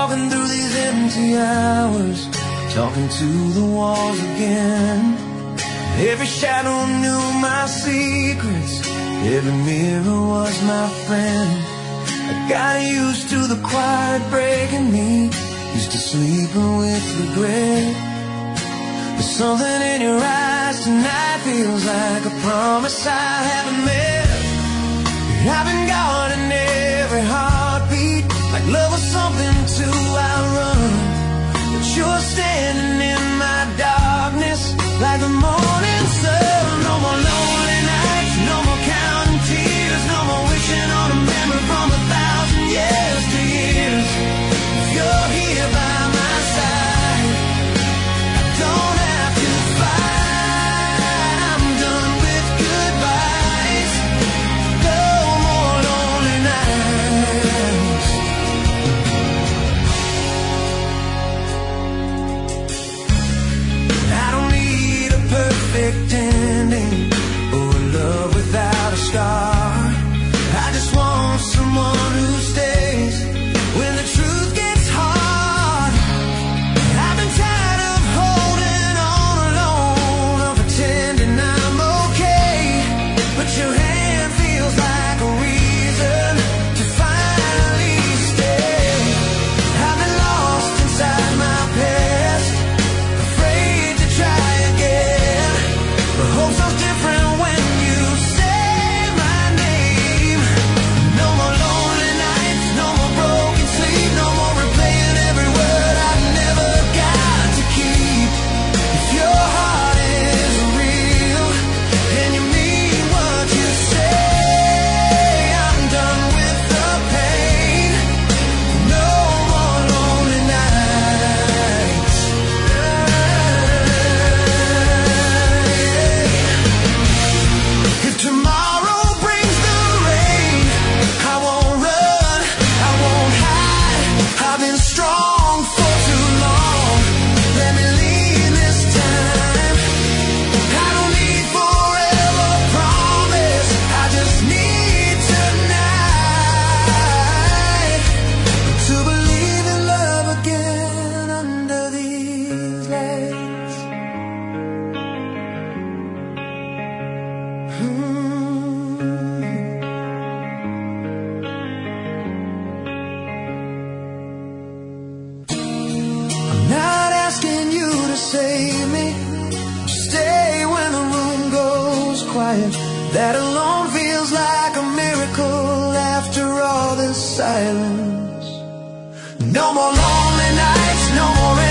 walking through these empty hours, talking to the walls again. Every shadow knew my secrets, every mirror was my friend. I got used to the quiet breaking me, used to sleeping with regret. There's something in your eyes tonight, feels like a promise I haven't met. I've been guarding every heartbeat, like love was something to outrun. But you're standing in my darkness, like the morning sun. No more lonely nights, no more counting tears, no more wishing on a memory from 1,000 years to years. If you're here by my side, I don't have to fight. I'm done with goodbyes. No more lonely nights. I don't need a perfect ending or a love without a scar. I just want someone who stays when the truth gets hard. I've been tired of holding on alone, of pretending I'm okay. But your hand feels like a reason to finally stay. I've been lost inside my past, afraid to try again. But hope sounds different when you say my name. No more lonely nights, no more broken sleep, no more replaying every word I never got to keep. If your heart is real and you mean what you say, I'm done with the pain. No more lonely nights. If tomorrow brings the rain, I won't run, I won't hide. I've been strong for too long. Let me leave this time. I don't need forever promise, I just need tonight to believe in love again under these lights. I'm not asking you to save me, just stay when the room goes quiet. That alone feels like a miracle after all this silence. No more lonely nights, no more